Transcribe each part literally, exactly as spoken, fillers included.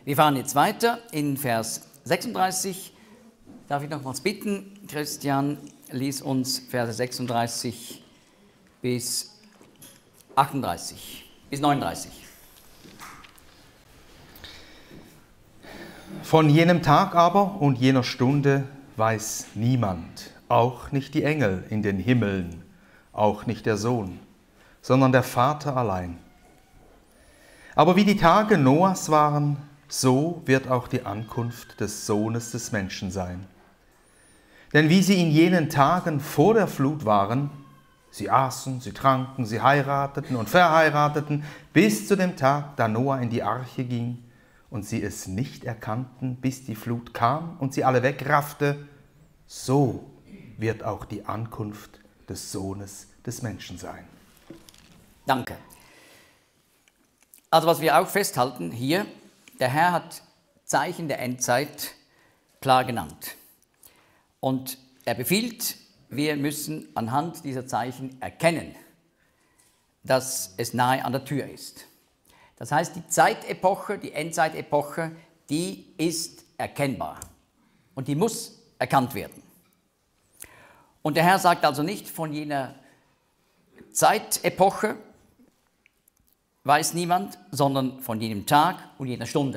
Wir fahren jetzt weiter in Vers sechsunddreißig. Darf ich nochmals bitten, Christian, lies uns Verse sechsunddreißig bis achtunddreißig, bis neununddreißig. Von jenem Tag aber und jener Stunde weiß niemand, auch nicht die Engel in den Himmeln, auch nicht der Sohn, sondern der Vater allein. Aber wie die Tage Noahs waren, so wird auch die Ankunft des Sohnes des Menschen sein. Denn wie sie in jenen Tagen vor der Flut waren, sie aßen, sie tranken, sie heirateten und verheirateten, bis zu dem Tag, da Noah in die Arche ging und sie es nicht erkannten, bis die Flut kam und sie alle wegraffte, so wird auch die Ankunft des Sohnes des Menschen sein. Danke. Also was wir auch festhalten hier, der Herr hat Zeichen der Endzeit klar genannt. Und er befiehlt, wir müssen anhand dieser Zeichen erkennen, dass es nahe an der Tür ist. Das heißt, die Zeitepoche, die Endzeitepoche, die ist erkennbar und die muss erkannt werden. Und der Herr sagt also nicht, von jener Zeitepoche weiß niemand, sondern von jenem Tag und jener Stunde.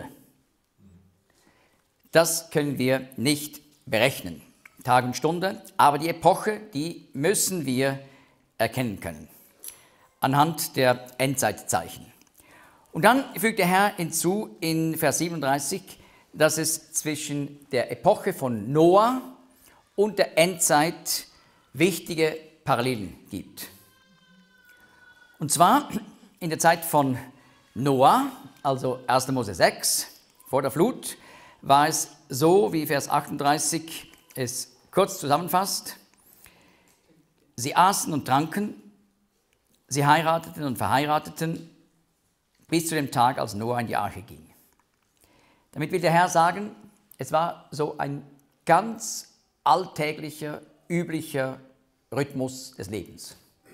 Das können wir nicht berechnen, Tag und Stunde, aber die Epoche, die müssen wir erkennen können, anhand der Endzeitzeichen. Und dann fügt der Herr hinzu in Vers siebenunddreißig, dass es zwischen der Epoche von Noah und der Endzeit wichtige Parallelen gibt. Und zwar in der Zeit von Noah, also erster Mose sechs, vor der Flut, war es so, wie Vers achtunddreißig es kurz zusammenfasst: Sie aßen und tranken, sie heirateten und verheirateten, bis zu dem Tag, als Noah in die Arche ging. Damit will der Herr sagen, es war so ein ganz alltäglicher, üblicher Rhythmus des Lebens.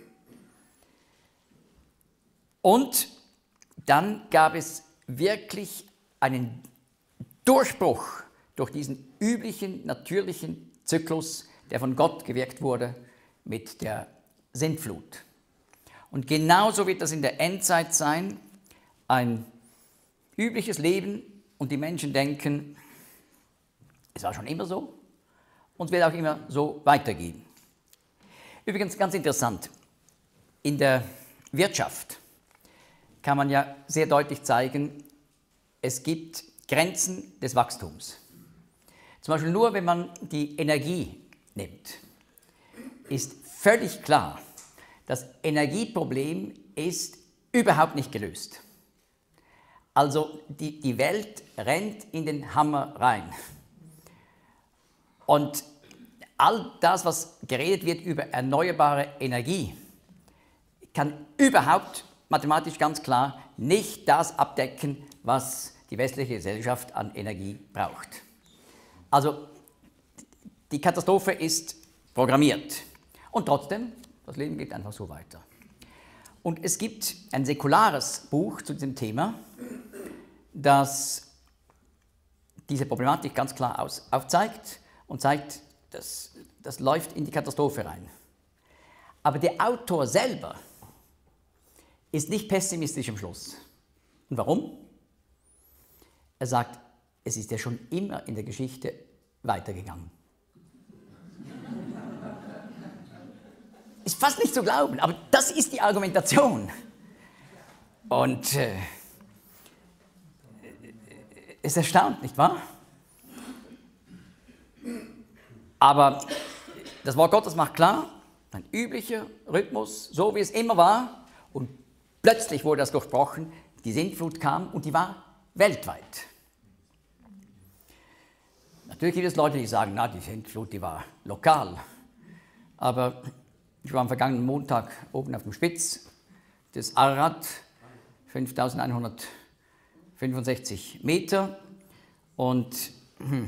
Und dann gab es wirklich einen Durchbruch durch diesen üblichen, natürlichen Zyklus, der von Gott gewirkt wurde mit der Sintflut. Und genauso wird das in der Endzeit sein, ein übliches Leben, und die Menschen denken, es war schon immer so und es wird auch immer so weitergehen. Übrigens ganz interessant, in der Wirtschaft kann man ja sehr deutlich zeigen, es gibt Grenzen des Wachstums. Zum Beispiel nur, wenn man die Energie nimmt, ist völlig klar, das Energieproblem ist überhaupt nicht gelöst. Also die, die Welt rennt in den Hammer rein. Und all das, was geredet wird über erneuerbare Energie, kann überhaupt mathematisch ganz klar nicht das abdecken, was die westliche Gesellschaft an Energie braucht. Also die Katastrophe ist programmiert. Und trotzdem, das Leben geht einfach so weiter. Und es gibt ein säkulares Buch zu diesem Thema, das diese Problematik ganz klar aus, aufzeigt und zeigt, dass das läuft in die Katastrophe rein. Aber der Autor selber ist nicht pessimistisch am Schluss. Und warum? Er sagt, es ist ja schon immer in der Geschichte weitergegangen. Ist fast nicht zu glauben, aber das ist die Argumentation. Und äh, ist erstaunt, nicht wahr? Aber das Wort Gottes macht klar, ein üblicher Rhythmus, so wie es immer war, und plötzlich wurde das durchbrochen, die Sintflut kam und die war weltweit. Natürlich gibt es Leute, die sagen, na, die Sintflut, die war lokal. Aber ich war am vergangenen Montag oben auf dem Spitz des Ararat, fünftausendeinhundertfünfundsechzig Meter, und hm,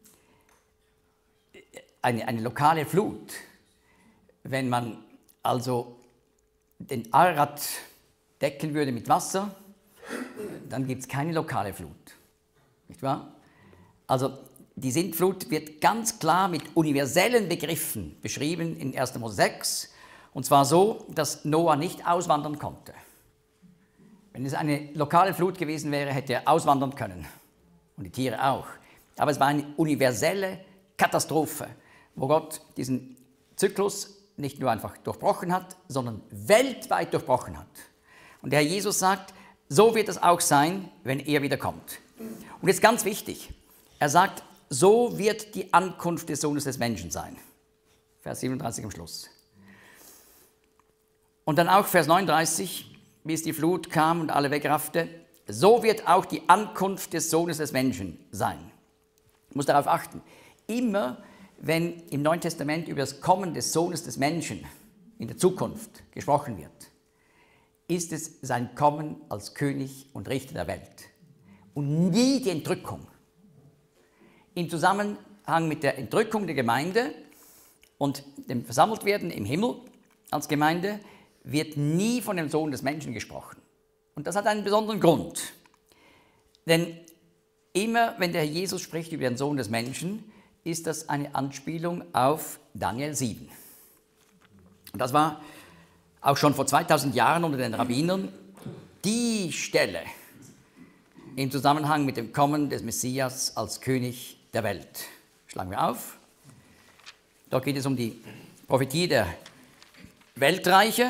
eine, eine lokale Flut, wenn man also den Ararat decken würde mit Wasser, dann gibt es keine lokale Flut. Nicht wahr? Also die Sintflut wird ganz klar mit universellen Begriffen beschrieben in erster Mose sechs, und zwar so, dass Noah nicht auswandern konnte. Wenn es eine lokale Flut gewesen wäre, hätte er auswandern können und die Tiere auch. Aber es war eine universelle Katastrophe, wo Gott diesen Zyklus nicht nur einfach durchbrochen hat, sondern weltweit durchbrochen hat. Und der Herr Jesus sagt, so wird es auch sein, wenn er wiederkommt. Und jetzt ganz wichtig, er sagt, so wird die Ankunft des Sohnes des Menschen sein. Vers siebenunddreißig am Schluss. Und dann auch Vers neununddreißig, bis die Flut kam und alle wegraffte, so wird auch die Ankunft des Sohnes des Menschen sein. Ich muss darauf achten, immer wenn im Neuen Testament über das Kommen des Sohnes des Menschen in der Zukunft gesprochen wird, ist es sein Kommen als König und Richter der Welt und nie die Entrückung. Im Zusammenhang mit der Entrückung der Gemeinde und dem Versammeltwerden im Himmel als Gemeinde wird nie von dem Sohn des Menschen gesprochen. Und das hat einen besonderen Grund. Denn immer, wenn der Herr Jesus spricht über den Sohn des Menschen, ist das eine Anspielung auf Daniel sieben. Und das war auch schon vor zweitausend Jahren unter den Rabbinern die Stelle im Zusammenhang mit dem Kommen des Messias als König der Welt. Schlagen wir auf. Dort geht es um die Prophetie der Weltreiche.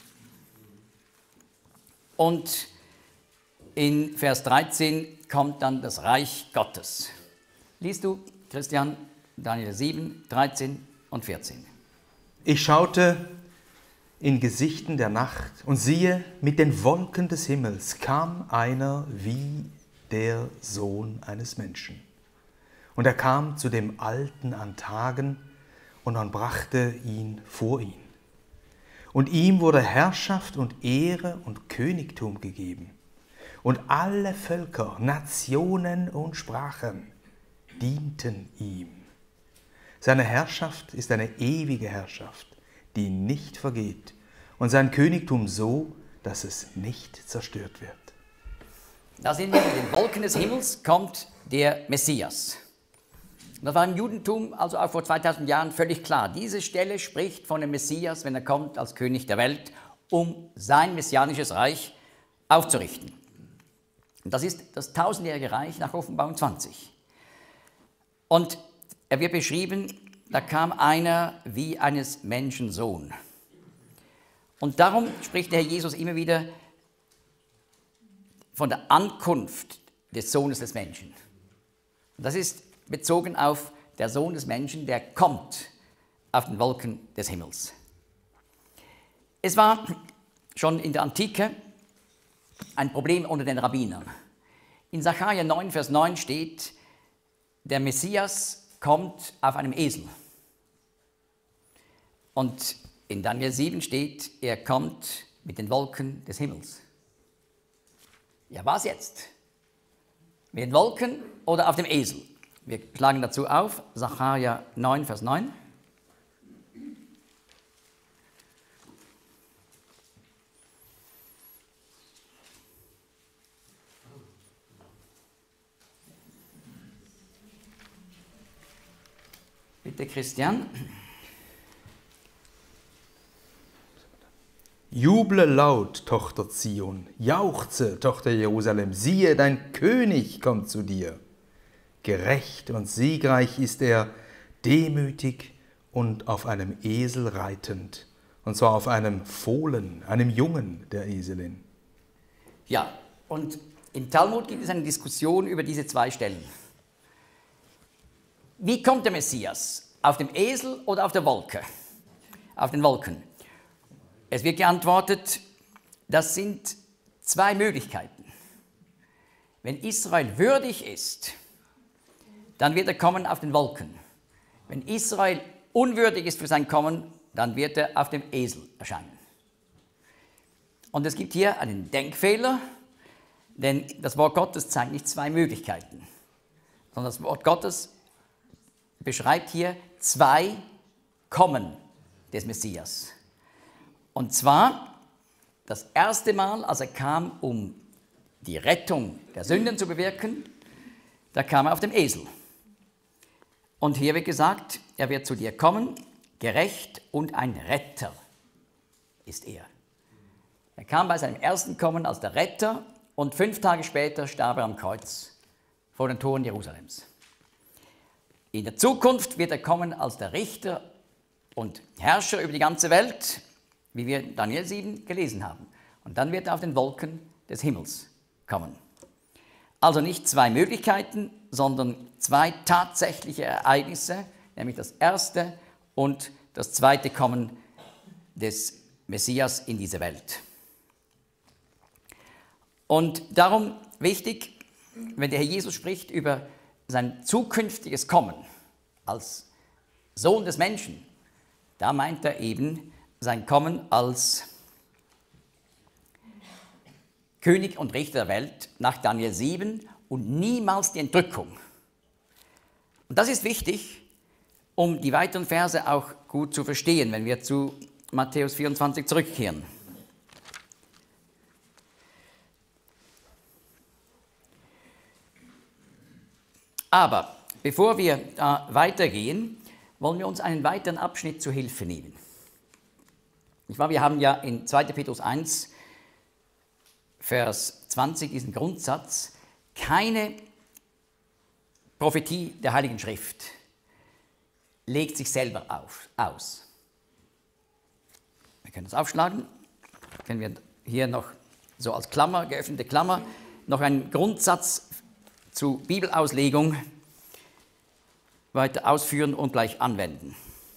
Und in Vers dreizehn kommt dann das Reich Gottes. Liest du, Christian, Daniel sieben, dreizehn und vierzehn. Ich schaute in Gesichten der Nacht und siehe, mit den Wolken des Himmels kam einer wie der Sohn eines Menschen. Und er kam zu dem Alten an Tagen und man brachte ihn vor ihn. Und ihm wurde Herrschaft und Ehre und Königtum gegeben. Und alle Völker, Nationen und Sprachen dienten ihm. Seine Herrschaft ist eine ewige Herrschaft, die nicht vergeht, und sein Königtum so, dass es nicht zerstört wird. Da sind wir in den Wolken des Himmels, kommt der Messias. Das war im Judentum, also auch vor zweitausend Jahren, völlig klar. Diese Stelle spricht von dem Messias, wenn er kommt als König der Welt, um sein messianisches Reich aufzurichten. Und das ist das tausendjährige Reich nach Offenbarung zwanzig. Und er wird beschrieben, da kam einer wie eines Menschen Sohn. Und darum spricht der Herr Jesus immer wieder von der Ankunft des Sohnes des Menschen. Und das ist bezogen auf der Sohn des Menschen, der kommt auf den Wolken des Himmels. Es war schon in der Antike ein Problem unter den Rabbinern. In Sacharja neun, Vers neun steht, der Messias kommt auf einem Esel. Und in Daniel sieben steht, er kommt mit den Wolken des Himmels. Ja, was jetzt? Mit den Wolken oder auf dem Esel? Wir schlagen dazu auf, Sacharja neun, Vers neun. Bitte, Christian. Juble laut, Tochter Zion, jauchze, Tochter Jerusalem, siehe, dein König kommt zu dir. Gerecht und siegreich ist er, demütig und auf einem Esel reitend, und zwar auf einem Fohlen, einem Jungen der Eselin. Ja, und im Talmud gibt es eine Diskussion über diese zwei Stellen. Wie kommt der Messias? Auf dem Esel oder auf der Wolke? Auf den Wolken. Es wird geantwortet, das sind zwei Möglichkeiten. Wenn Israel würdig ist, dann wird er kommen auf den Wolken. Wenn Israel unwürdig ist für sein Kommen, dann wird er auf dem Esel erscheinen. Und es gibt hier einen Denkfehler, denn das Wort Gottes zeigt nicht zwei Möglichkeiten, sondern das Wort Gottes beschreibt hier zwei Kommen des Messias. Und zwar das erste Mal, als er kam, um die Rettung der Sünden zu bewirken, Da kam er auf dem Esel. Und hier wird gesagt, er wird zu dir kommen, gerecht und ein Retter ist er. Er kam bei seinem ersten Kommen als der Retter und fünf Tage später starb er am Kreuz vor den Toren Jerusalems. In der Zukunft wird er kommen als der Richter und Herrscher über die ganze Welt, wie wir in Daniel sieben gelesen haben. Und dann wird er auf den Wolken des Himmels kommen. Also nicht zwei Möglichkeiten, sondern zwei tatsächliche Ereignisse, nämlich das erste und das zweite Kommen des Messias in diese Welt. Und darum wichtig, wenn der Herr Jesus spricht über sein zukünftiges Kommen als Sohn des Menschen, da meint er eben sein Kommen als König und Richter der Welt nach Daniel sieben und niemals die Entrückung. Und das ist wichtig, um die weiteren Verse auch gut zu verstehen, wenn wir zu Matthäus vierundzwanzig zurückkehren. Aber bevor wir da weitergehen, wollen wir uns einen weiteren Abschnitt zu Hilfe nehmen. Wir haben ja in zweiter Petrus eins, Vers zwanzig diesen Grundsatz, keine Prophetie der Heiligen Schrift legt sich selber auf, aus. Wir können das aufschlagen, können wir hier noch so als Klammer, geöffnete Klammer, noch einen Grundsatz zu Bibelauslegung weiter ausführen und gleich anwenden.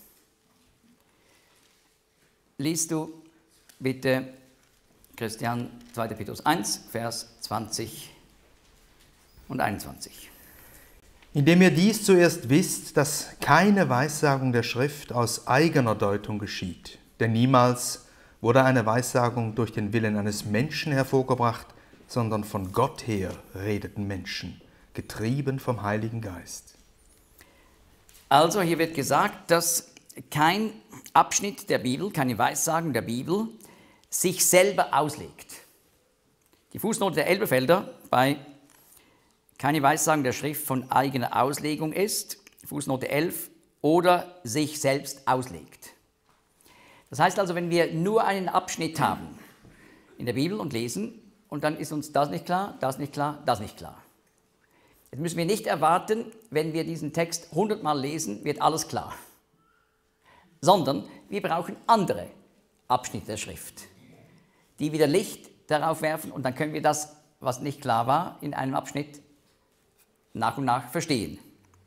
Liest du bitte, Christian, zweiter Petrus eins, Vers zwanzig und einundzwanzig. Indem ihr dies zuerst wisst, dass keine Weissagung der Schrift aus eigener Deutung geschieht, denn niemals wurde eine Weissagung durch den Willen eines Menschen hervorgebracht, sondern von Gott her redeten Menschen, getrieben vom Heiligen Geist. Also hier wird gesagt, dass kein Abschnitt der Bibel, keine Weissagung der Bibel sich selber auslegt. Die Fußnote der Elberfelder bei keine Weissagung der Schrift von eigener Auslegung ist, Fußnote elf, oder sich selbst auslegt. Das heißt also, wenn wir nur einen Abschnitt haben in der Bibel und lesen, und dann ist uns das nicht klar, das nicht klar, das nicht klar. Jetzt müssen wir nicht erwarten, wenn wir diesen Text hundertmal lesen, wird alles klar. Sondern wir brauchen andere Abschnitte der Schrift, die wieder Licht darauf werfen, und dann können wir das, was nicht klar war, in einem Abschnitt nach und nach verstehen.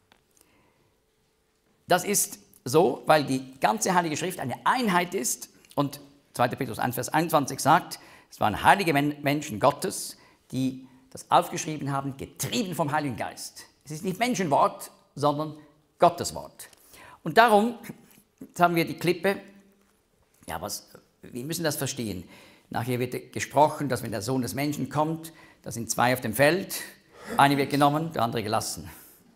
Das ist so, weil die ganze Heilige Schrift eine Einheit ist und zweiter Petrus eins, Vers einundzwanzig sagt, es waren heilige Menschen Gottes, die das aufgeschrieben haben, getrieben vom Heiligen Geist. Es ist nicht Menschenwort, sondern Gottes Wort. Und darum, jetzt haben wir die Klippe, ja, was, wir müssen das verstehen. Nachher wird gesprochen, dass wenn der Sohn des Menschen kommt, da sind zwei auf dem Feld, eine wird genommen, der andere gelassen.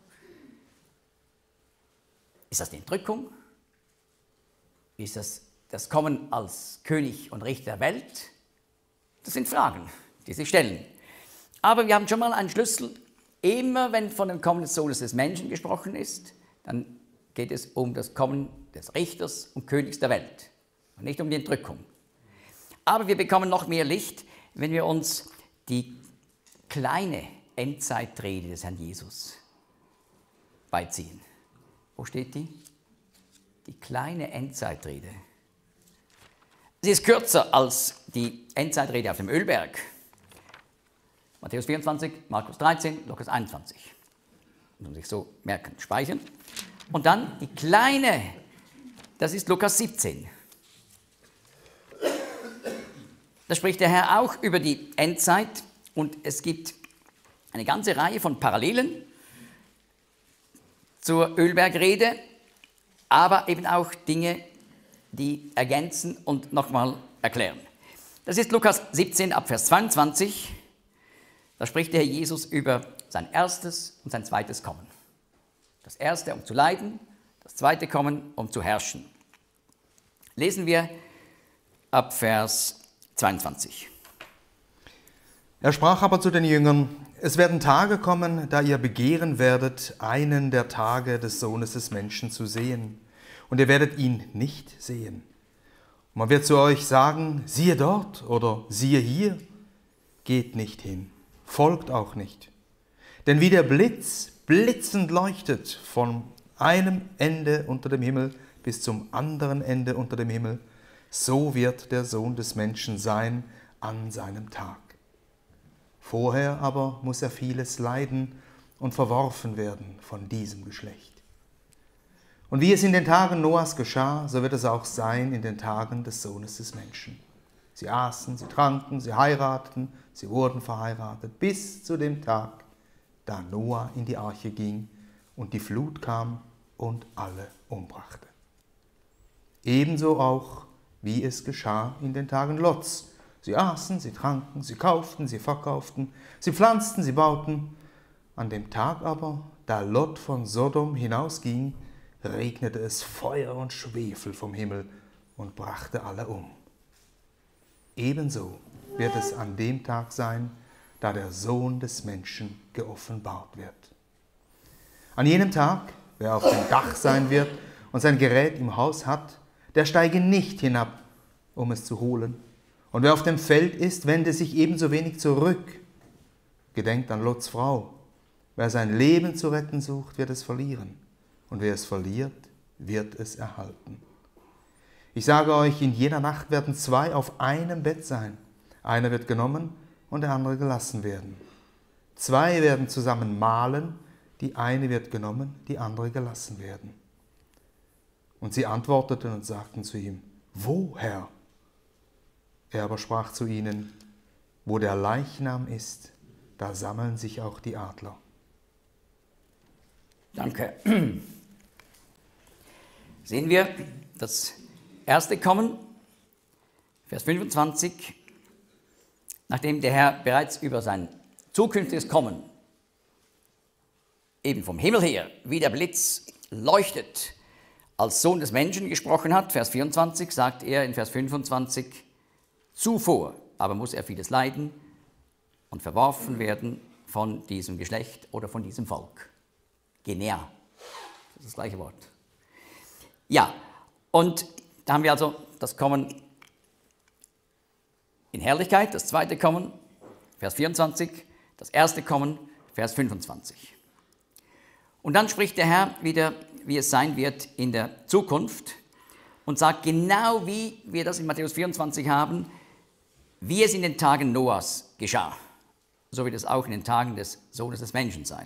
Ist das die Entrückung? Ist das das Kommen als König und Richter der Welt? Das sind Fragen, die sich stellen. Aber wir haben schon mal einen Schlüssel. Immer wenn von dem Kommen des Sohnes des Menschen gesprochen ist, dann geht es um das Kommen des Richters und Königs der Welt und nicht um die Entrückung. Aber wir bekommen noch mehr Licht, wenn wir uns die kleine Endzeitrede des Herrn Jesus beiziehen. Wo steht die? Die kleine Endzeitrede. Sie ist kürzer als die Endzeitrede auf dem Ölberg. Matthäus vierundzwanzig, Markus dreizehn, Lukas einundzwanzig. Muss man sich so merken, speichern. Und dann die kleine, das ist Lukas siebzehn. Da spricht der Herr auch über die Endzeit und es gibt eine ganze Reihe von Parallelen zur Ölbergrede, aber eben auch Dinge, die ergänzen und nochmal erklären. Das ist Lukas siebzehn, ab Vers zweiundzwanzig. Da spricht der Herr Jesus über sein erstes und sein zweites Kommen. Das erste, um zu leiden, das zweite Kommen, um zu herrschen. Lesen wir ab Vers zweiundzwanzig. Er sprach aber zu den Jüngern: Es werden Tage kommen, da ihr begehren werdet, einen der Tage des Sohnes des Menschen zu sehen. Und ihr werdet ihn nicht sehen. Und man wird zu euch sagen: Siehe dort oder siehe hier. Geht nicht hin, folgt auch nicht. Denn wie der Blitz blitzend leuchtet von einem Ende unter dem Himmel bis zum anderen Ende unter dem Himmel, so wird der Sohn des Menschen sein an seinem Tag. Vorher aber muss er vieles leiden und verworfen werden von diesem Geschlecht. Und wie es in den Tagen Noahs geschah, so wird es auch sein in den Tagen des Sohnes des Menschen. Sie aßen, sie tranken, sie heirateten, sie wurden verheiratet, bis zu dem Tag, da Noah in die Arche ging und die Flut kam und alle umbrachte. Ebenso auch, wie es geschah in den Tagen Lots. Sie aßen, sie tranken, sie kauften, sie verkauften, sie pflanzten, sie bauten. An dem Tag aber, da Lot von Sodom hinausging, regnete es Feuer und Schwefel vom Himmel und brachte alle um. Ebenso wird es an dem Tag sein, da der Sohn des Menschen geoffenbart wird. An jenem Tag, wer auf dem Dach sein wird und sein Gerät im Haus hat, der steige nicht hinab, um es zu holen. Und wer auf dem Feld ist, wende sich ebenso wenig zurück. Gedenkt an Lots Frau. Wer sein Leben zu retten sucht, wird es verlieren. Und wer es verliert, wird es erhalten. Ich sage euch, in jener Nacht werden zwei auf einem Bett sein. Einer wird genommen und der andere gelassen werden. Zwei werden zusammen mahlen, die eine wird genommen, die andere gelassen werden. Und sie antworteten und sagten zu ihm: Wo, Herr? Er aber sprach zu ihnen: Wo der Leichnam ist, da sammeln sich auch die Adler. Danke. Sehen wir das erste Kommen, Vers fünfundzwanzig, nachdem der Herr bereits über sein zukünftiges Kommen eben vom Himmel her wie der Blitz leuchtet, als Sohn des Menschen gesprochen hat. Vers vierundzwanzig sagt er in Vers fünfundzwanzig: Zuvor aber muss er vieles leiden und verworfen werden von diesem Geschlecht oder von diesem Volk. Genea, das ist das gleiche Wort. Ja, und da haben wir also das Kommen in Herrlichkeit, das zweite Kommen, Vers vierundzwanzig, das erste Kommen, Vers fünfundzwanzig. Und dann spricht der Herr wieder, wie es sein wird in der Zukunft und sagt genau, wie wir das in Matthäus vierundzwanzig haben, wie es in den Tagen Noahs geschah. So wird es auch in den Tagen des Sohnes des Menschen sein.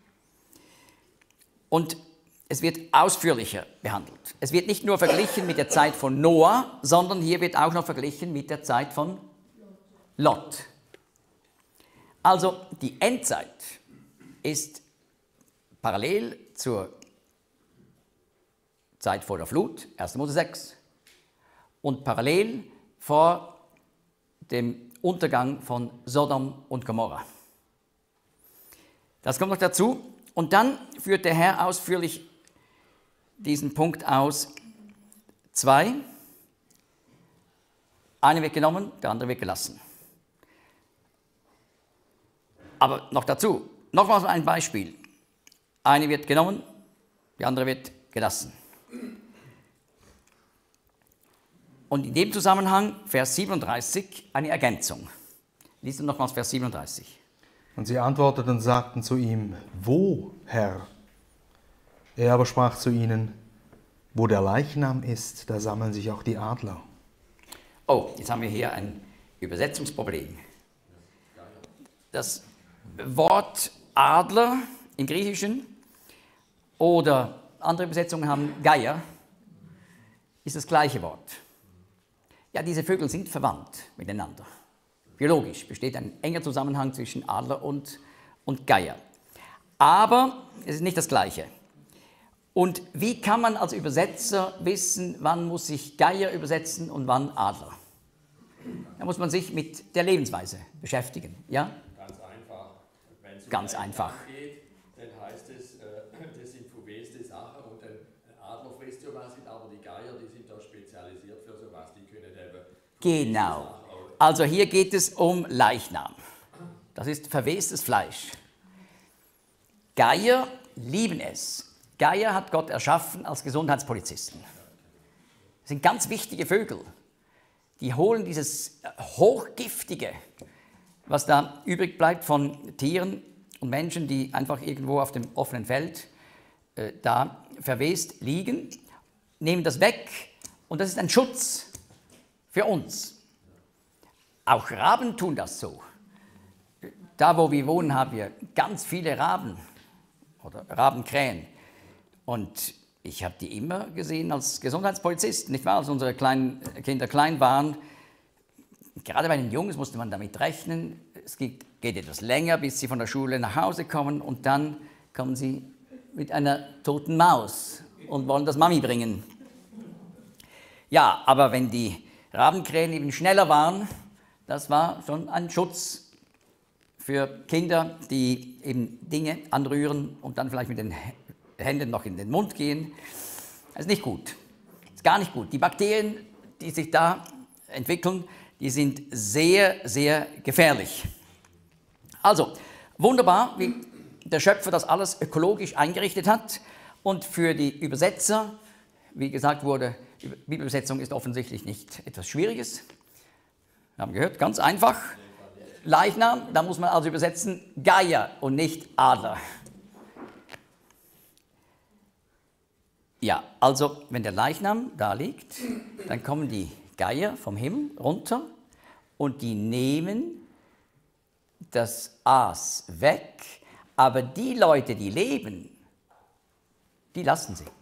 Und es wird ausführlicher behandelt. Es wird nicht nur verglichen mit der Zeit von Noah, sondern hier wird auch noch verglichen mit der Zeit von Lot. Also die Endzeit ist parallel zur Zeit vor der Flut, erster Mose sechs, und parallel vor dem Untergang von Sodom und Gomorra. Das kommt noch dazu. Und dann führt der Herr ausführlich diesen Punkt aus. Zwei, einer wird genommen, der andere wird gelassen. Aber noch dazu, nochmals ein Beispiel. Eine wird genommen, die andere wird gelassen. Und in dem Zusammenhang Vers siebenunddreißig eine Ergänzung. Lies nochmals Vers siebenunddreißig. Und sie antworteten und sagten zu ihm: Wo, Herr? Er aber sprach zu ihnen: Wo der Leichnam ist, da sammeln sich auch die Adler. Oh, jetzt haben wir hier ein Übersetzungsproblem. Das Wort Adler im Griechischen oder andere Übersetzungen haben Geier, ist das gleiche Wort. Ja, diese Vögel sind verwandt miteinander. Biologisch besteht ein enger Zusammenhang zwischen Adler und, und Geier. Aber es ist nicht das Gleiche. Und wie kann man als Übersetzer wissen, wann muss ich Geier übersetzen und wann Adler? Da muss man sich mit der Lebensweise beschäftigen. Ja? Ganz einfach. Wenn es um Ganz einfach. geht, dann heißt es, äh, das sind verweste Sachen und ein Adler frisst ja was, aber die Geier, die sind da spezialisiert für sowas, die können eben... Genau. Also hier geht es um Leichnam. Das ist verwestes Fleisch. Geier lieben es. Geier hat Gott erschaffen als Gesundheitspolizisten. Das sind ganz wichtige Vögel. Die holen dieses Hochgiftige, was da übrig bleibt von Tieren und Menschen, die einfach irgendwo auf dem offenen Feld äh, da verwest liegen, nehmen das weg und das ist ein Schutz für uns. Auch Raben tun das so. Da, wo wir wohnen, haben wir ganz viele Raben oder Rabenkrähen. Und ich habe die immer gesehen als Gesundheitspolizist, nicht wahr? Als unsere kleinen Kinder klein waren. Gerade bei den Jungs musste man damit rechnen. Es geht, geht etwas länger, bis sie von der Schule nach Hause kommen und dann kommen sie mit einer toten Maus und wollen das Mami bringen. Ja, aber wenn die Rabenkrähen eben schneller waren, das war schon ein Schutz für Kinder, die eben Dinge anrühren und dann vielleicht mit den Händen noch in den Mund gehen. Das ist nicht gut. Das ist gar nicht gut. Die Bakterien, die sich da entwickeln, die sind sehr, sehr gefährlich. Also, wunderbar, wie der Schöpfer das alles ökologisch eingerichtet hat. Und für die Übersetzer, wie gesagt wurde, Bibelübersetzung ist offensichtlich nicht etwas Schwieriges. Wir haben gehört, ganz einfach. Leichnam, da muss man also übersetzen Geier und nicht Adler. Ja, also wenn der Leichnam da liegt, dann kommen die Geier vom Himmel runter und die nehmen das Aas weg, aber die Leute, die leben, die lassen sie.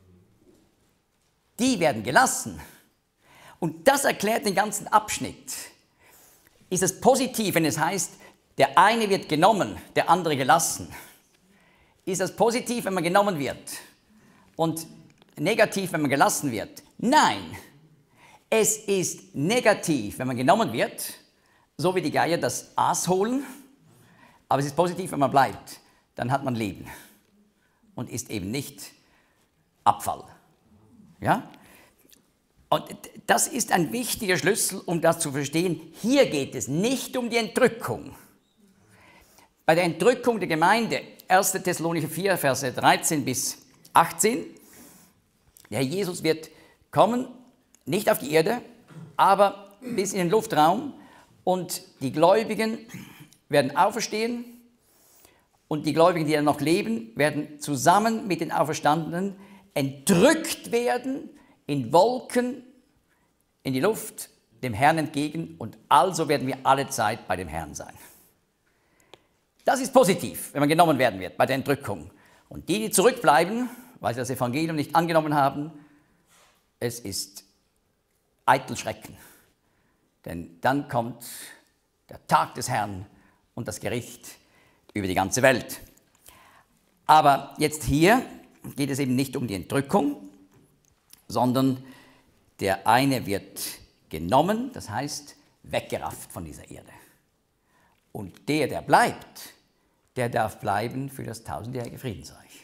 Die werden gelassen. Und das erklärt den ganzen Abschnitt. Ist es positiv, wenn es heißt, der eine wird genommen, der andere gelassen? Ist es positiv, wenn man genommen wird? Und negativ, wenn man gelassen wird? Nein, es ist negativ, wenn man genommen wird, so wie die Geier das Aas holen, aber es ist positiv, wenn man bleibt, dann hat man Leben und ist eben nicht Abfall. Ja? Und das ist ein wichtiger Schlüssel, um das zu verstehen. Hier geht es nicht um die Entrückung. Bei der Entrückung der Gemeinde, erster Thessalonicher vier, Verse dreizehn bis achtzehn, der Herr Jesus wird kommen, nicht auf die Erde, aber bis in den Luftraum und die Gläubigen werden auferstehen und die Gläubigen, die dann noch leben, werden zusammen mit den Auferstandenen entrückt werden in Wolken, in die Luft, dem Herrn entgegen und also werden wir alle Zeit bei dem Herrn sein. Das ist positiv, wenn man genommen werden wird bei der Entrückung. Und die, die zurückbleiben, weil sie das Evangelium nicht angenommen haben, es ist eitel Schrecken. Denn dann kommt der Tag des Herrn und das Gericht über die ganze Welt. Aber jetzt hier geht es eben nicht um die Entrückung, sondern der eine wird genommen, das heißt weggerafft von dieser Erde. Und der, der bleibt, der darf bleiben für das tausendjährige Friedensreich.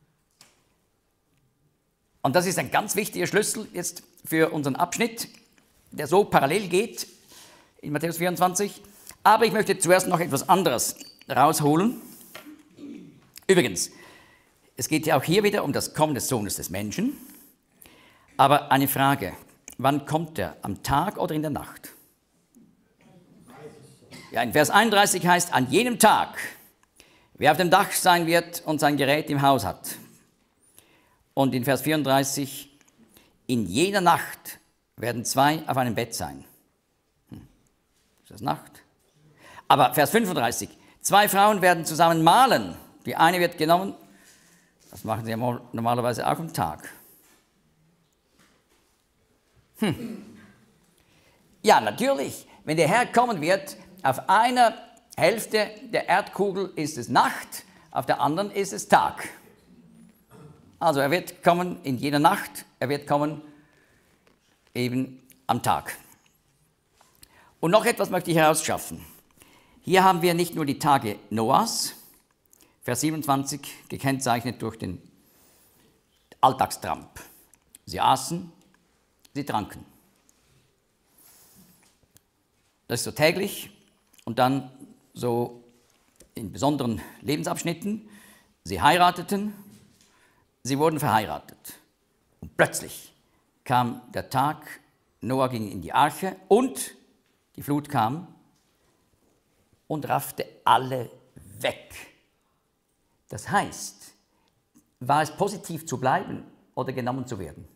Und das ist ein ganz wichtiger Schlüssel jetzt für unseren Abschnitt, der so parallel geht in Matthäus vierundzwanzig. Aber ich möchte zuerst noch etwas anderes rausholen. Übrigens, es geht ja auch hier wieder um das Kommen des Sohnes des Menschen. Aber eine Frage, wann kommt er? Am Tag oder in der Nacht? Ja, in Vers einunddreißig heißt, an jenem Tag, wer auf dem Dach sein wird und sein Gerät im Haus hat. Und in Vers vierunddreißig, in jener Nacht werden zwei auf einem Bett sein. Hm. Ist das Nacht? Aber Vers fünfunddreißig, zwei Frauen werden zusammen mahlen. Die eine wird genommen, das machen sie ja normalerweise auch am Tag. Hm. Ja, natürlich, wenn der Herr kommen wird, auf einer Hälfte der Erdkugel ist es Nacht, auf der anderen ist es Tag. Also er wird kommen in jener Nacht, er wird kommen eben am Tag. Und noch etwas möchte ich herausschaffen. Hier haben wir nicht nur die Tage Noahs, Vers siebenundzwanzig, gekennzeichnet durch den Alltagstramp. Sie aßen, sie tranken. Das ist so täglich und dann so in besonderen Lebensabschnitten. Sie heirateten, sie wurden verheiratet. Und plötzlich kam der Tag, Noah ging in die Arche und die Flut kam und raffte alle weg. Das heißt, war es positiv zu bleiben oder genommen zu werden?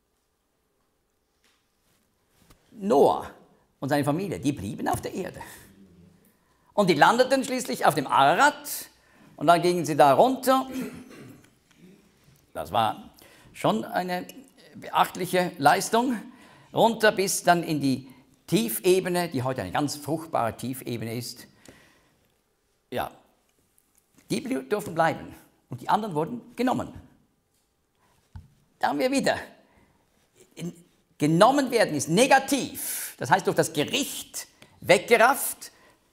Noah und seine Familie, die blieben auf der Erde. Und die landeten schließlich auf dem Ararat und dann gingen sie da runter. Das war schon eine beachtliche Leistung. Runter bis dann in die Tiefebene, die heute eine ganz fruchtbare Tiefebene ist. Ja, die durften bleiben und die anderen wurden genommen. Da haben wir wieder. Genommen werden ist negativ, das heißt durch das Gericht weggerafft.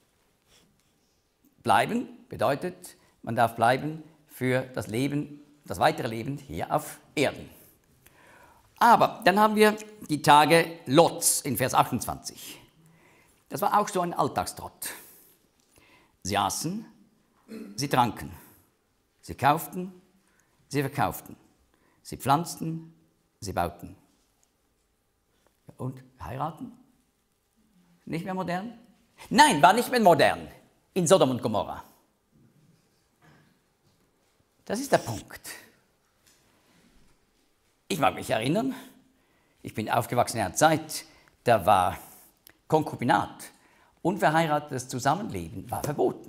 Bleiben bedeutet, man darf bleiben für das Leben, das weitere Leben hier auf Erden. Aber dann haben wir die Tage Lots in Vers achtundzwanzig. Das war auch so ein Alltagstrott. Sie aßen, sie tranken, sie kauften, sie verkauften, sie pflanzten, sie bauten. Und heiraten? Nicht mehr modern? Nein, war nicht mehr modern in Sodom und Gomorra. Das ist der Punkt. Ich mag mich erinnern, ich bin aufgewachsen in einer Zeit, da war Konkubinat, unverheiratetes Zusammenleben war verboten.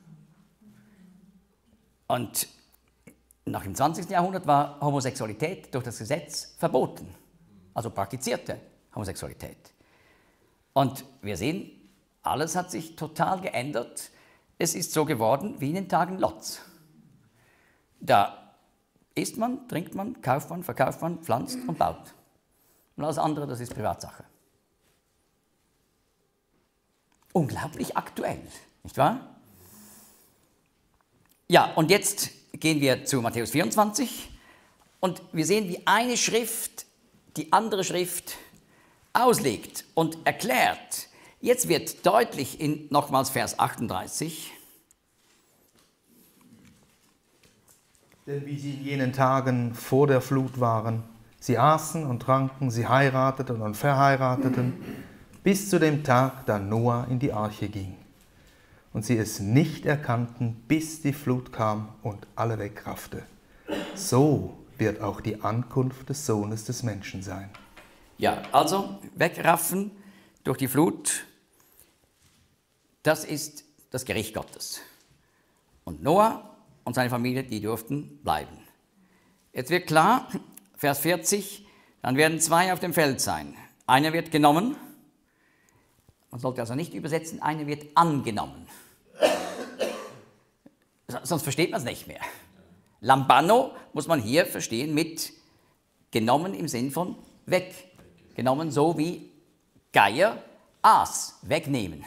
Und nach dem zwanzigsten Jahrhundert war Homosexualität durch das Gesetz verboten, also praktizierte Homosexualität. Und wir sehen, alles hat sich total geändert. Es ist so geworden wie in den Tagen Lots. Da isst man, trinkt man, kauft man, verkauft man, pflanzt und baut. Und alles andere, das ist Privatsache. Unglaublich aktuell, nicht wahr? Ja, und jetzt gehen wir zu Matthäus vierundzwanzig und wir sehen, wie eine Schrift die andere Schrift auslegt und erklärt. Jetzt wird deutlich in nochmals Vers achtunddreißig. Denn wie sie in jenen Tagen vor der Flut waren, sie aßen und tranken, sie heirateten und verheirateten, bis zu dem Tag, da Noah in die Arche ging. Und sie es nicht erkannten, bis die Flut kam und alle wegraffte. So wird auch die Ankunft des Sohnes des Menschen sein. Ja, also wegraffen durch die Flut, das ist das Gericht Gottes. Und Noah und seine Familie, die durften bleiben. Jetzt wird klar, Vers vierzig, dann werden zwei auf dem Feld sein. Einer wird genommen, man sollte also nicht übersetzen, einer wird angenommen. Sonst versteht man es nicht mehr. Lambano muss man hier verstehen mit genommen im Sinn von weggenommen, so wie Geier Aas wegnehmen.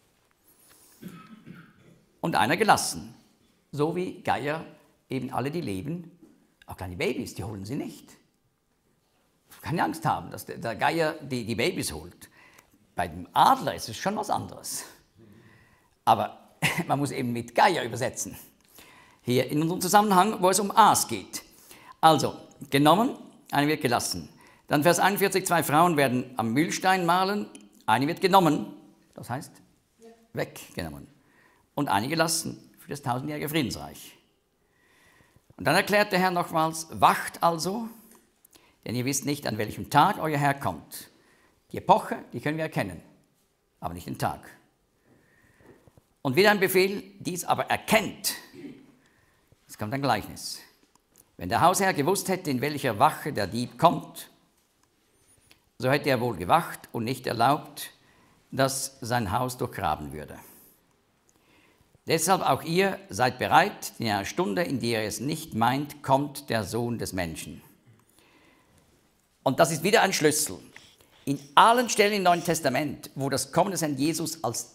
Und einer gelassen, so wie Geier eben alle, die leben, auch kleine Babys, die holen sie nicht. Keine Angst haben, dass der Geier die, die Babys holt. Bei dem Adler ist es schon was anderes. Aber man muss eben mit Geier übersetzen. Hier in unserem Zusammenhang, wo es um Aas geht. Also, genommen, eine wird gelassen. Dann Vers einundvierzig, zwei Frauen werden am Mühlstein mahlen, eine wird genommen, das heißt weggenommen. Und eine gelassen für das tausendjährige Friedensreich. Und dann erklärt der Herr nochmals, wacht also, denn ihr wisst nicht, an welchem Tag euer Herr kommt. Die Epoche, die können wir erkennen, aber nicht den Tag. Und wieder ein Befehl, dies aber erkennt. Es kommt ein Gleichnis. Wenn der Hausherr gewusst hätte, in welcher Wache der Dieb kommt, so hätte er wohl gewacht und nicht erlaubt, dass sein Haus durchgraben würde. Deshalb auch ihr seid bereit, in einer Stunde, in der ihr es nicht meint, kommt der Sohn des Menschen. Und das ist wieder ein Schlüssel. In allen Stellen im Neuen Testament, wo das Kommen des Herrn Jesus als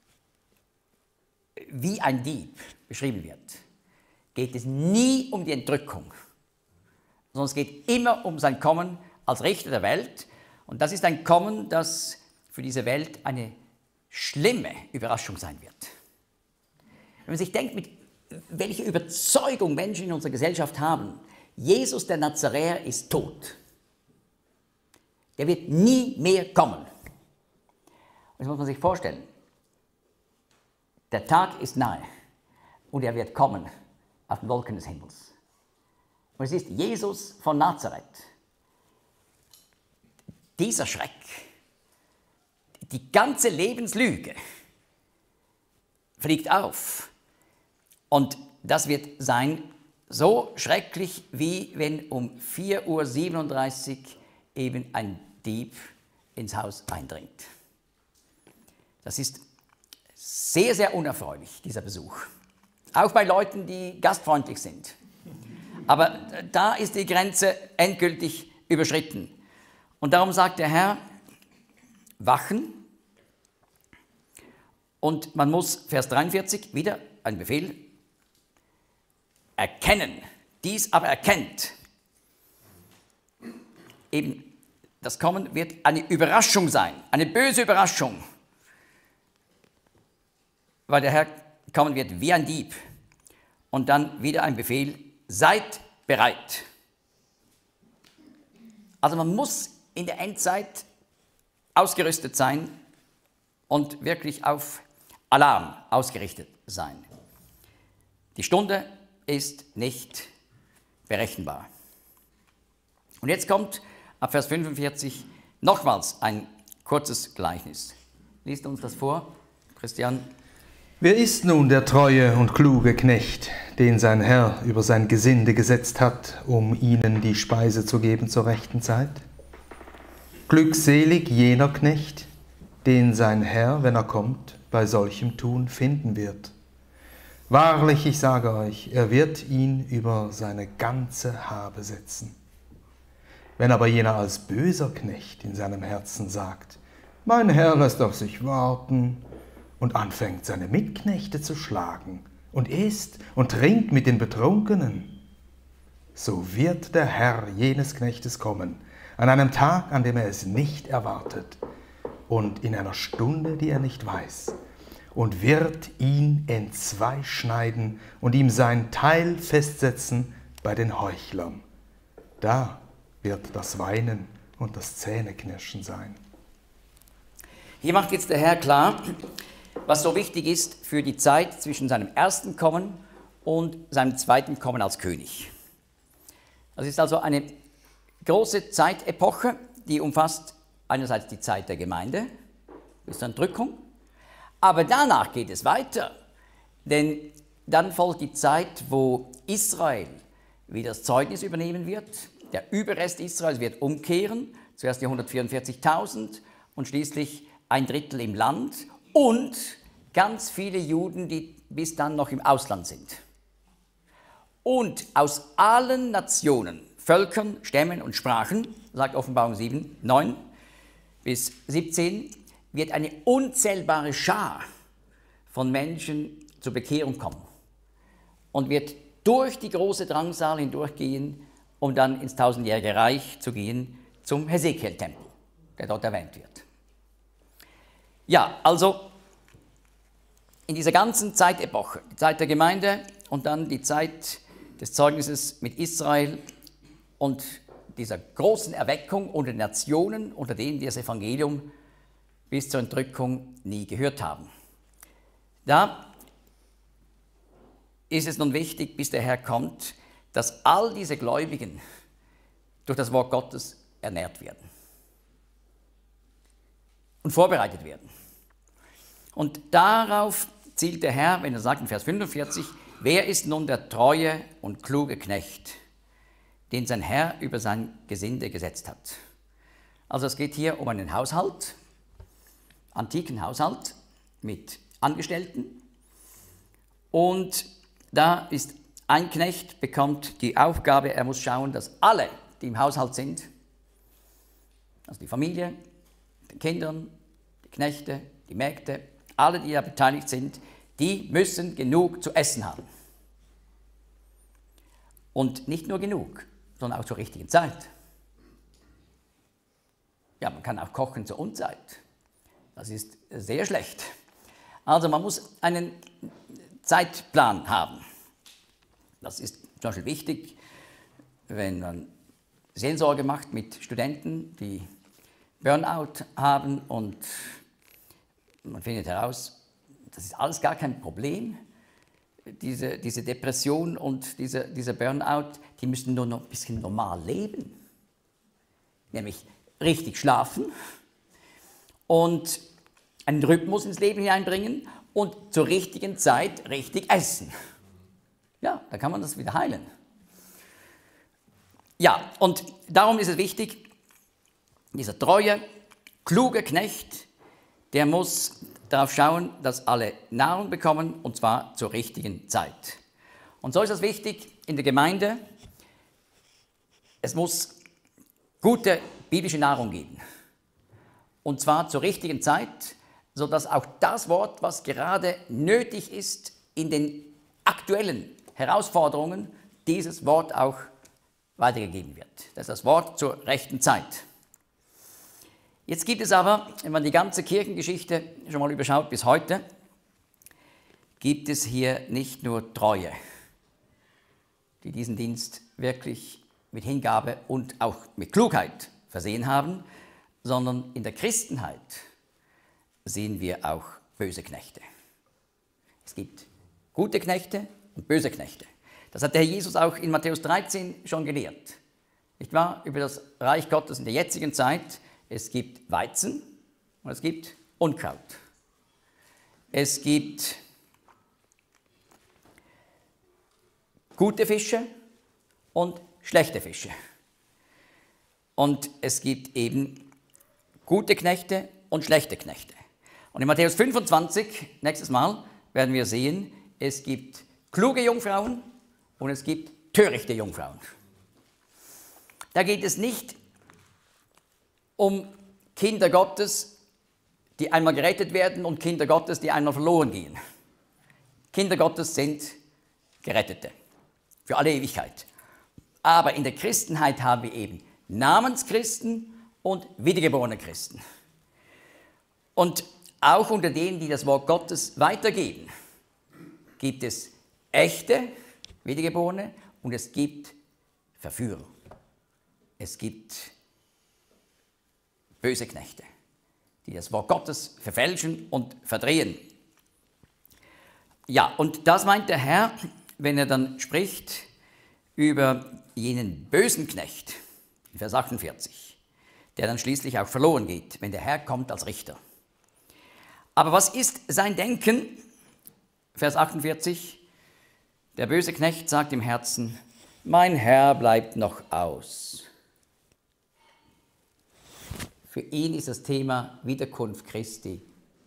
wie ein Dieb beschrieben wird, geht es nie um die Entrückung, sondern es geht immer um sein Kommen als Richter der Welt. Und das ist ein Kommen, das für diese Welt eine schlimme Überraschung sein wird. Wenn man sich denkt, mit welcher Überzeugung Menschen in unserer Gesellschaft haben, Jesus der Nazaräer ist tot. Der wird nie mehr kommen. Das muss man sich vorstellen. Der Tag ist nahe und er wird kommen auf den Wolken des Himmels. Und es ist Jesus von Nazareth. Dieser Schreck, die ganze Lebenslüge fliegt auf. Und das wird sein so schrecklich, wie wenn um vier Uhr siebenunddreißig eben ein Dieb ins Haus eindringt. Das ist sehr, sehr unerfreulich, dieser Besuch. Auch bei Leuten, die gastfreundlich sind. Aber da ist die Grenze endgültig überschritten. Und darum sagt der Herr, wachen. Und man muss, Vers dreiundvierzig, wieder ein Befehl, erkennen. Dies aber erkennt. Eben, das Kommen wird eine Überraschung sein, eine böse Überraschung. Weil der Herr kommen wird wie ein Dieb. Und dann wieder ein Befehl, seid bereit. Also man muss in der Endzeit ausgerüstet sein und wirklich auf Alarm ausgerichtet sein. Die Stunde ist nicht berechenbar. Und jetzt kommt ab Vers fünfundvierzig nochmals ein kurzes Gleichnis. Liest uns das vor, Christian. Wer ist nun der treue und kluge Knecht, den sein Herr über sein Gesinde gesetzt hat, um ihnen die Speise zu geben zur rechten Zeit? Glückselig jener Knecht, den sein Herr, wenn er kommt, bei solchem Tun finden wird. Wahrlich, ich sage euch, er wird ihn über seine ganze Habe setzen. Wenn aber jener als böser Knecht in seinem Herzen sagt, mein Herr lässt auf sich warten, und anfängt seine Mitknechte zu schlagen und isst und trinkt mit den Betrunkenen, so wird der Herr jenes Knechtes kommen, an einem Tag, an dem er es nicht erwartet und in einer Stunde, die er nicht weiß, und wird ihn entzwei schneiden und ihm sein Teil festsetzen bei den Heuchlern. Da wird das Weinen und das Zähneknirschen sein. Hier macht jetzt der Herr klar, was so wichtig ist für die Zeit zwischen seinem ersten Kommen und seinem zweiten Kommen als König. Das ist also eine große Zeitepoche, die umfasst einerseits die Zeit der Gemeinde bis zur Entrückung, aber danach geht es weiter, denn dann folgt die Zeit, wo Israel wieder das Zeugnis übernehmen wird, der Überrest Israels wird umkehren, zuerst die hundertvierundvierzigtausend und schließlich ein Drittel im Land und ganz viele Juden, die bis dann noch im Ausland sind. Und aus allen Nationen, Völkern, Stämmen und Sprachen, sagt Offenbarung sieben, neun bis siebzehn, wird eine unzählbare Schar von Menschen zur Bekehrung kommen und wird durch die große Drangsal hindurchgehen, um dann ins tausendjährige Reich zu gehen, zum Hesekiel-Tempel, der dort erwähnt wird. Ja, also in dieser ganzen Zeitepoche, die Zeit der Gemeinde und dann die Zeit des Zeugnisses mit Israel und dieser großen Erweckung unter den Nationen, unter denen wir das Evangelium bis zur Entrückung nie gehört haben. Da ist es nun wichtig, bis der Herr kommt, dass all diese Gläubigen durch das Wort Gottes ernährt werden und vorbereitet werden. Und darauf zielt der Herr, wenn er sagt in Vers fünfundvierzig, wer ist nun der treue und kluge Knecht, den sein Herr über sein Gesinde gesetzt hat? Also es geht hier um einen Haushalt, antiken Haushalt mit Angestellten. Und da ist ein Knecht, bekommt die Aufgabe, er muss schauen, dass alle, die im Haushalt sind, also die Familie, die Kinder, die Knechte, die Mägde, alle, die da beteiligt sind, die müssen genug zu essen haben. Und nicht nur genug, sondern auch zur richtigen Zeit. Ja, man kann auch kochen zur Unzeit. Das ist sehr schlecht. Also man muss einen Zeitplan haben. Das ist zum Beispiel wichtig, wenn man Seelsorge macht mit Studenten, die Burnout haben und man findet heraus, das ist alles gar kein Problem. Diese, diese Depression und dieser, dieser Burnout, die müssen nur noch ein bisschen normal leben. Nämlich richtig schlafen und einen Rhythmus ins Leben hineinbringen und zur richtigen Zeit richtig essen. Ja, da kann man das wieder heilen. Ja, und darum ist es wichtig, dieser treue, kluge Knecht, der muss darauf schauen, dass alle Nahrung bekommen, und zwar zur richtigen Zeit. Und so ist es wichtig in der Gemeinde, es muss gute biblische Nahrung geben. Und zwar zur richtigen Zeit, sodass auch das Wort, was gerade nötig ist in den aktuellen Herausforderungen, dieses Wort auch weitergegeben wird. Das ist das Wort zur rechten Zeit. Jetzt gibt es aber, wenn man die ganze Kirchengeschichte schon mal überschaut bis heute, gibt es hier nicht nur Treue, die diesen Dienst wirklich mit Hingabe und auch mit Klugheit versehen haben, sondern in der Christenheit sehen wir auch böse Knechte. Es gibt gute Knechte und böse Knechte. Das hat der Herr Jesus auch in Matthäus dreizehn schon gelehrt. Nicht wahr? Über das Reich Gottes in der jetzigen Zeit. Es gibt Weizen und es gibt Unkraut. Es gibt gute Fische und schlechte Fische. Und es gibt eben gute Knechte und schlechte Knechte. Und in Matthäus fünfundzwanzig, nächstes Mal, werden wir sehen, es gibt kluge Jungfrauen und es gibt törichte Jungfrauen. Da geht es nicht um Kinder Gottes, die einmal gerettet werden und Kinder Gottes, die einmal verloren gehen. Kinder Gottes sind Gerettete für alle Ewigkeit. Aber in der Christenheit haben wir eben Namenschristen und wiedergeborene Christen. Und auch unter denen, die das Wort Gottes weitergeben, gibt es echte Wiedergeborene und es gibt Verführer. Es gibt böse Knechte, die das Wort Gottes verfälschen und verdrehen. Ja, und das meint der Herr, wenn er dann spricht über jenen bösen Knecht, in Vers achtundvierzig, der dann schließlich auch verloren geht, wenn der Herr kommt als Richter. Aber was ist sein Denken? Vers achtundvierzig, der böse Knecht sagt im Herzen, mein Herr bleibt noch aus. Für ihn ist das Thema Wiederkunft Christi,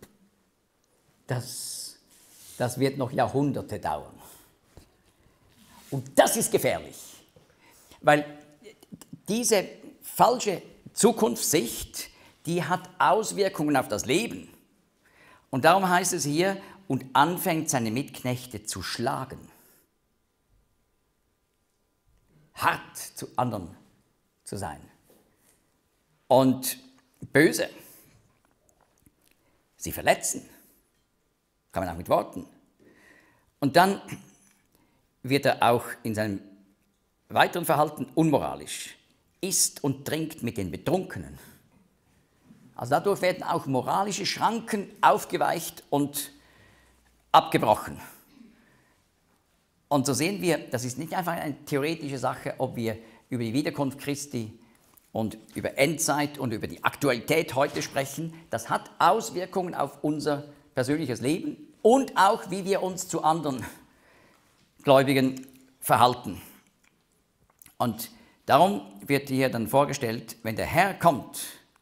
das, das wird noch Jahrhunderte dauern. Und das ist gefährlich, weil diese falsche Zukunftssicht, die hat Auswirkungen auf das Leben. Und darum heißt es hier, und anfängt seine Mitknechte zu schlagen. Hart zu anderen zu sein. Und böse. Sie verletzen. Kann man auch mit Worten. Und dann wird er auch in seinem weiteren Verhalten unmoralisch. Isst und trinkt mit den Betrunkenen. Also dadurch werden auch moralische Schranken aufgeweicht und abgebrochen. Und so sehen wir, das ist nicht einfach eine theoretische Sache, ob wir über die Wiederkunft Christi und über Endzeit und über die Aktualität heute sprechen. Das hat Auswirkungen auf unser persönliches Leben und auch, wie wir uns zu anderen Gläubigen verhalten. Und darum wird hier dann vorgestellt, wenn der Herr kommt,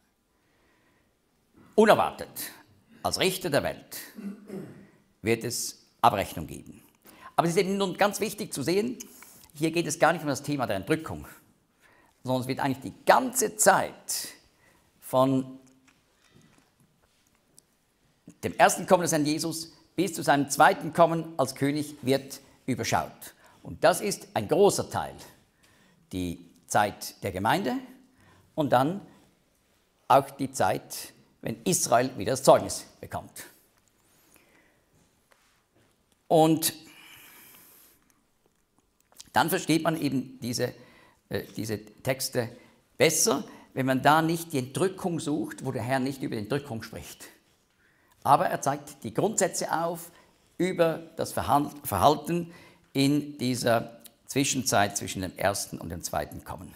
unerwartet, als Richter der Welt, wird es Abrechnung geben. Aber es ist eben nun ganz wichtig zu sehen, hier geht es gar nicht um das Thema der Entrückung, sondern es wird eigentlich die ganze Zeit von dem ersten Kommen des Herrn Jesus bis zu seinem zweiten Kommen als König wird überschaut. Und das ist ein großer Teil, die Zeit der Gemeinde und dann auch die Zeit, wenn Israel wieder das Zeugnis bekommt. Und dann versteht man eben diese, äh, diese Texte besser, wenn man da nicht die Entrückung sucht, wo der Herr nicht über die Entrückung spricht. Aber er zeigt die Grundsätze auf über das Verhalten in dieser Zwischenzeit zwischen dem ersten und dem zweiten Kommen.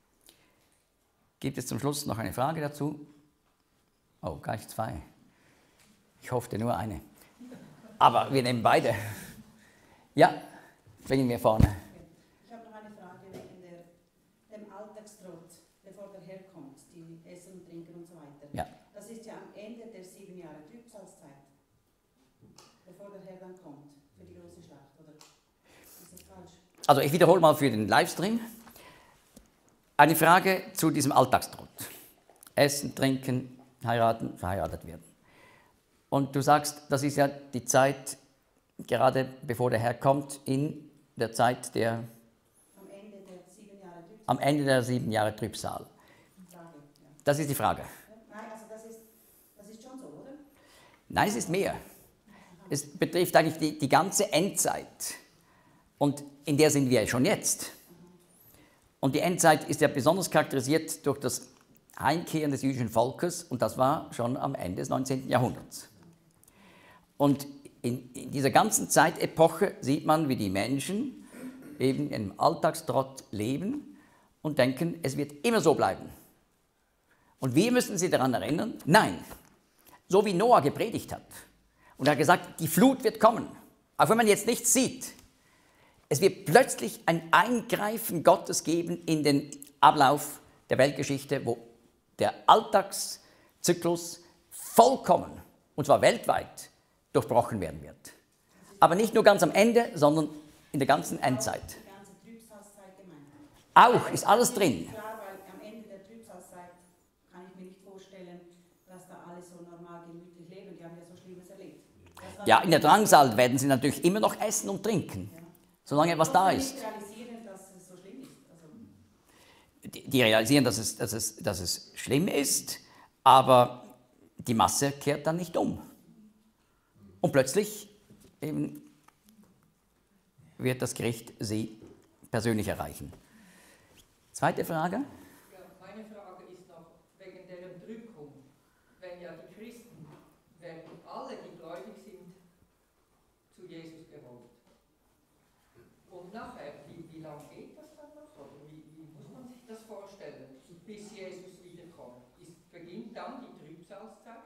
Gibt es zum Schluss noch eine Frage dazu? Oh, gleich zwei. Ich hoffte nur eine. Aber wir nehmen beide. Ja, bringen wir vorne. Ich habe noch eine Frage wegen der, dem Alltagstrott, bevor der Herr kommt, die essen und trinken und so weiter. Ja. Das ist ja am Ende der sieben Jahre Trübsalzeit, bevor der Herr dann kommt für die große Schlacht, oder ist das falsch? Also ich wiederhole mal für den Livestream. Eine Frage zu diesem Alltagstrott. Essen, trinken, heiraten, verheiratet werden. Und du sagst, das ist ja die Zeit, gerade bevor der Herr kommt, in der Zeit der... Am Ende der sieben Jahre Trübsal. Am Ende der sieben Jahre Trübsal. Frage, ja. Das ist die Frage. Nein, also das ist, das ist schon so, oder? Nein, es ist mehr. Es betrifft eigentlich die, die ganze Endzeit. Und in der sind wir schon jetzt. Und die Endzeit ist ja besonders charakterisiert durch das Heimkehren des jüdischen Volkes, und das war schon am Ende des neunzehnten Jahrhunderts. Und in, in dieser ganzen Zeitepoche sieht man, wie die Menschen eben im Alltagstrott leben und denken, es wird immer so bleiben. Und wir müssen sie daran erinnern, nein, so wie Noah gepredigt hat. Und er hat gesagt, die Flut wird kommen, auch wenn man jetzt nichts sieht. Es wird plötzlich ein Eingreifen Gottes geben in den Ablauf der Weltgeschichte, wo der Alltagszyklus vollkommen, und zwar weltweit, durchbrochen werden wird. Aber nicht nur ganz am Ende, sondern in der ganzen Endzeit. Die ganze Trübsalzeit gemeint. Auch ist alles drin. Klar, weil am Ende der Trübsalzeit kann ich mir nicht vorstellen, dass da alle so normal gemütlich leben. Die haben ja so Schlimmes erlebt. Das war Ja, in der Drangsal werden sie natürlich immer noch essen und trinken, solange etwas da ist. nicht realisieren, dass es so schlimm ist. Also, Die, die realisieren, dass es, dass, es, dass es schlimm ist, aber die Masse kehrt dann nicht um. Und plötzlich eben wird das Gericht sie persönlich erreichen. Zweite Frage? Ja, meine Frage ist noch wegen der Entrückung. Wenn ja die Christen, werden alle, die gläubig sind, zu Jesus geholt. Und nachher, wie, wie lange geht das dann noch? Oder wie, wie muss man sich das vorstellen, bis Jesus wiederkommt? Ist, beginnt dann die Trübsalzeit?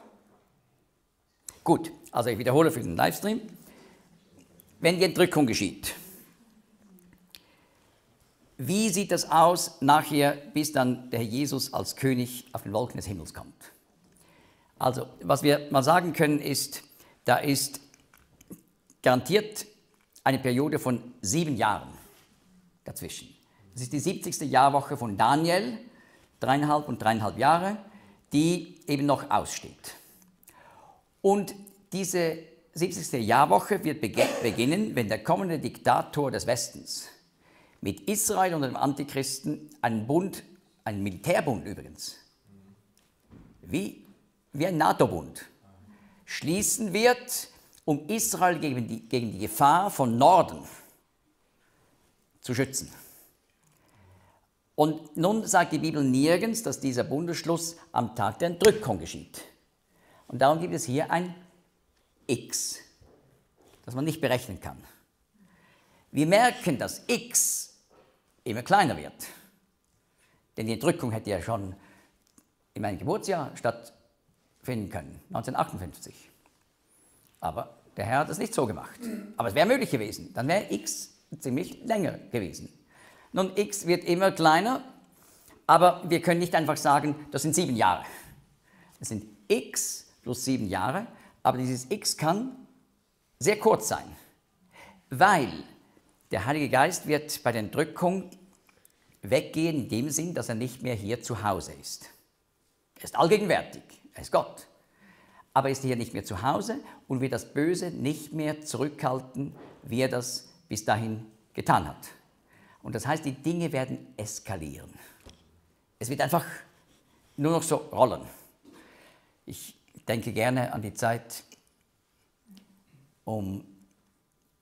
Gut, also ich wiederhole für den Livestream. Wenn die Entrückung geschieht, wie sieht das aus nachher, bis dann der Herr Jesus als König auf den Wolken des Himmels kommt? Also, was wir mal sagen können ist, da ist garantiert eine Periode von sieben Jahren dazwischen. Das ist die siebzigste Jahrwoche von Daniel, dreieinhalb und dreieinhalb Jahre, die eben noch aussteht. Und diese siebzigste Jahrwoche wird beginnen, wenn der kommende Diktator des Westens mit Israel und dem Antichristen einen Bund, einen Militärbund übrigens, wie, wie ein NATO-Bund, schließen wird, um Israel gegen die, gegen die Gefahr von Norden zu schützen. Und nun sagt die Bibel nirgends, dass dieser Bundesschluss am Tag der Entrückung geschieht. Und darum gibt es hier ein X, das man nicht berechnen kann. Wir merken, dass X immer kleiner wird. Denn die Entrückung hätte ja schon in meinem Geburtsjahr stattfinden können, neunzehnhundertachtundfünfzig. Aber der Herr hat es nicht so gemacht. Aber es wäre möglich gewesen. Dann wäre X ziemlich länger gewesen. Nun, X wird immer kleiner, aber wir können nicht einfach sagen, das sind sieben Jahre. Es sind X plus sieben Jahre, aber dieses X kann sehr kurz sein, weil der Heilige Geist wird bei der Entrückung weggehen in dem Sinn, dass er nicht mehr hier zu Hause ist. Er ist allgegenwärtig, er ist Gott, aber er ist hier nicht mehr zu Hause und wird das Böse nicht mehr zurückhalten, wie er das bis dahin getan hat. Und das heißt, die Dinge werden eskalieren. Es wird einfach nur noch so rollen. Ich denke gerne an die Zeit um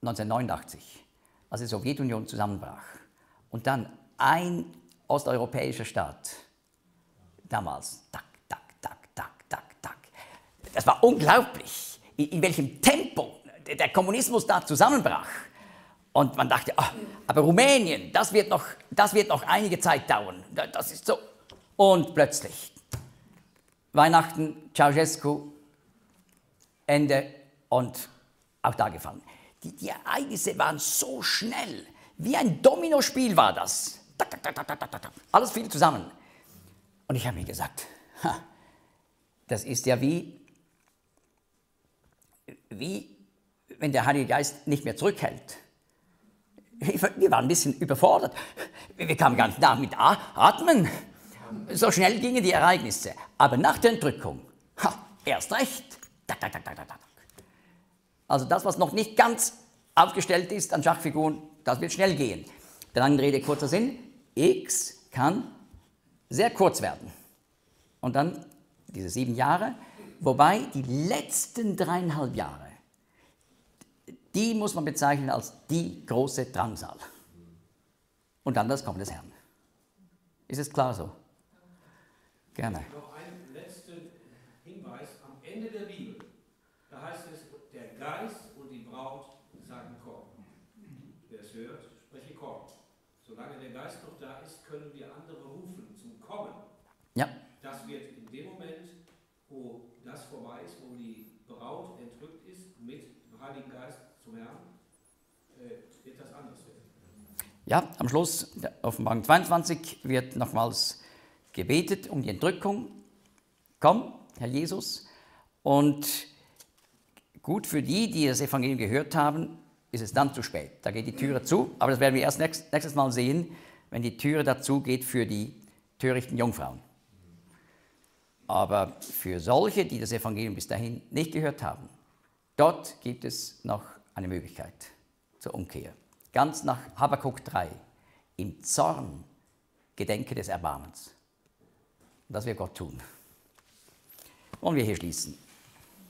neunzehnhundertneunundachtzig, als die Sowjetunion zusammenbrach. Und dann ein osteuropäischer Staat, damals, tak, tak, tak, tak, tak, tak. Das war unglaublich, in, in welchem Tempo der Kommunismus da zusammenbrach. Und man dachte, oh, aber Rumänien, das wird, noch, das wird noch einige Zeit dauern. Das ist so. Und plötzlich, Weihnachten, Ceausescu, Ende und auch da gefallen. Die, die Ereignisse waren so schnell, wie ein Dominospiel war das. Tak, tak, tak, tak, tak, tak. Alles fiel zusammen. Und ich habe mir gesagt, ha, das ist ja wie, wie wenn der Heilige Geist nicht mehr zurückhält. Wir waren ein bisschen überfordert. Wir kamen gar nicht nach mit Atmen. So schnell gingen die Ereignisse. Aber nach der Entrückung, ha, erst recht. Tak, tak, tak, tak, tak, tak. Also das, was noch nicht ganz aufgestellt ist an Schachfiguren, das wird schnell gehen. Der langen Rede, kurzer Sinn, X kann sehr kurz werden. Und dann diese sieben Jahre, wobei die letzten dreieinhalb Jahre, die muss man bezeichnen als die große Drangsal. Und dann das Kommen des Herrn. Ist es klar so? Gerne. Noch ein letzter Hinweis am Ende der Bibel. Da heißt es, der Geist und die Braut sagen komm. Wer es hört, spreche komm. Solange der Geist noch da ist, können wir andere rufen zum Kommen. Ja. Das wird in dem Moment, wo das vorbei ist, wo die Braut entrückt ist, mit dem Heiligen Geist zum Herrn, äh, wird das anders werden. Ja, am Schluss der Offenbarung zweiundzwanzig wird nochmals gebetet um die Entrückung. Komm, Herr Jesus. Und gut für die, die das Evangelium gehört haben, ist es dann zu spät. Da geht die Türe zu, aber das werden wir erst nächst, nächstes Mal sehen, wenn die Türe dazu geht für die törichten Jungfrauen. Aber für solche, die das Evangelium bis dahin nicht gehört haben, dort gibt es noch eine Möglichkeit zur Umkehr. Ganz nach Habakuk drei. Im Zorn gedenke des Erbarmens. Und das wird Gott tun. Wollen wir hier schließen.